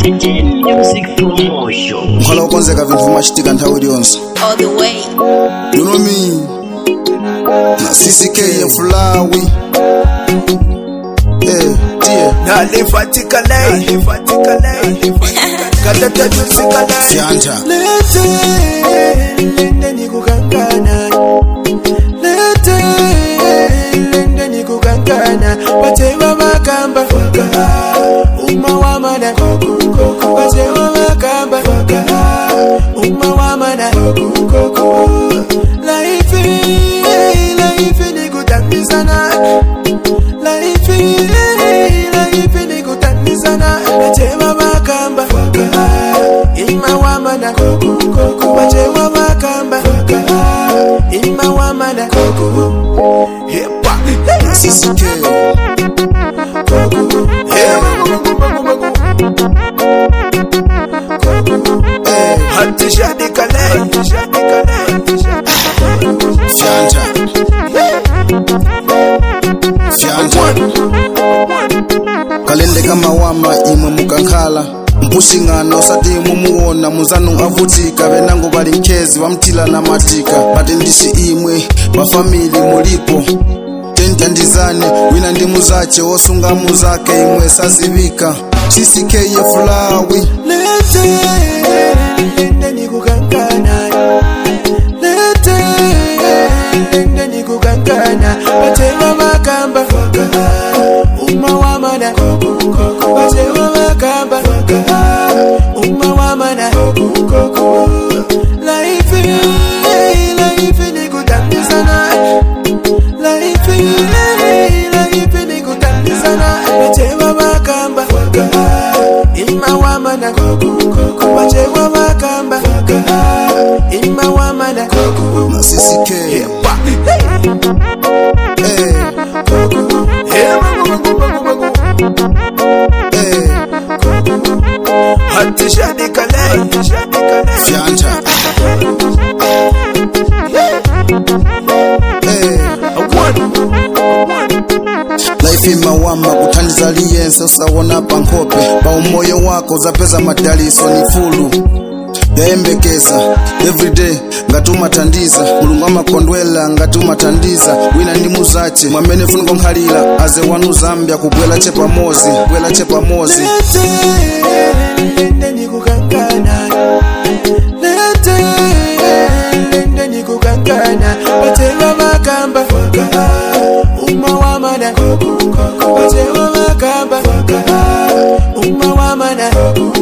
Music promotion. Mkhala ukonzeka vintu vimashitika nthawi yonse. All the way. You know me. Na CCK ya Fulawi. Dear. Na lifatika lay. Katata jusika lay. Fianta. Lende nikukangana. Lende nikukangana. Batewa makamba. Uma wamana. Batewa makamba. Uma wamana. Life nikutambizana. Life nikutambizana. Batewa makamba. Ima wamana. Batewa makamba. Ima wamana. Hepa. CCK. Hatisha dikale. Fianta. Kalende kama wama imwe mukankhala mpushingana usati mumuona muzanu avutika benango bali nkezi bamtila na matika pati ndishi imwe bafamili mulipo tendandizane wina ndi muzache wosunga muzake imwe sazibika CCK ya Fulawi. Lende nikukangana. Lende nikukangana. Batewa makamba. Uma wamana. Batewa makamba. Uma wamana. Life nikutambizana. Life nikutambizana. Batewa makamba. Ima wamana. Batewa makamba. Ima wamana. Na CCK. Hatisha dikale. Fianta. Life imawama kuthandiza liyense usawona pankope pa umoyo wako zapeza madaliso ni fulu yaembekeza everyday ngatumathandiza mulungu amakondwela ngatumathandiza wina ndi muzache mwamene funika nkhalira aze wanu Zambia kubwela chepamozi. Lende nikukangana. Lende nikukangana. Batewa makamba. Uma wamana. Batewa makamba. Uma wamana.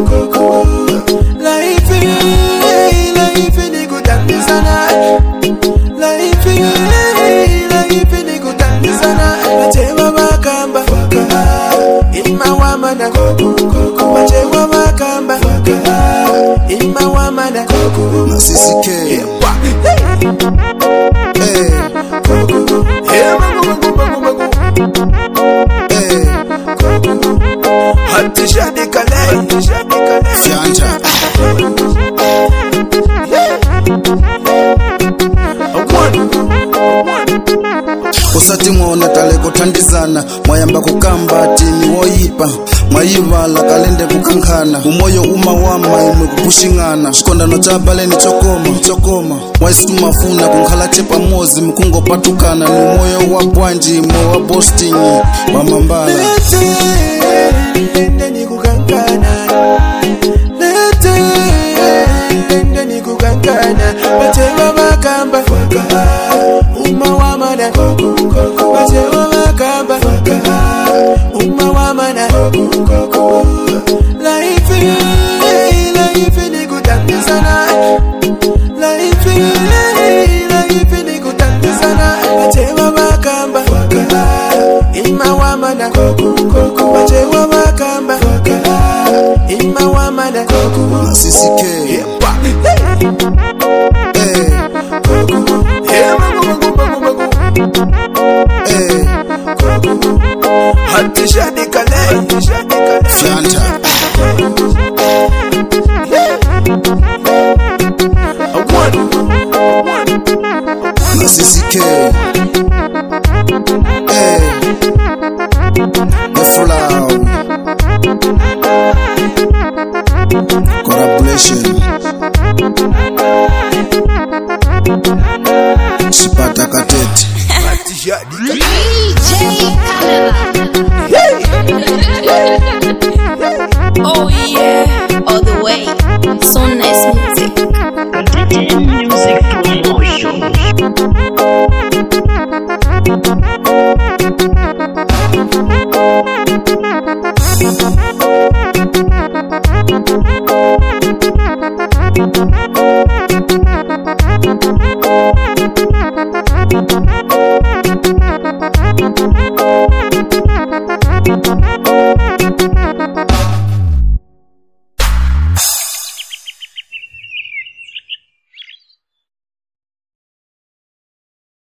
Life nikutambizana. Life nikutambizana. Batewa makamba. Ima wamana. Batewa makamba. Ima wamana. Na CCK. Hatisha dikale. Fianta. Usati mwona tale kuthandizana mwayamba kukamba ati ni woyipa mwayivala kalende kukankhana umoyo umawama imwe kupushingana chikondano cha baleni chokoma mwaisumafuna kunkhala chepamozi mukungopatukana ni umoyo wa bwanji imwe wa posting wa mambala. Lende nikukangana. Lende nikukangana. Batewa makamba. Uma wamana. Batewa makamba. Uma wamana. Life nikutambizana. Life nikutambizana. Batewa makamba. Ima wamana. Batewa makamba. Ima wamana. Na CCK. Hatisha dikale. Fianta. Na CCK. The Fulawi. Nation. Chipata Katete. Oh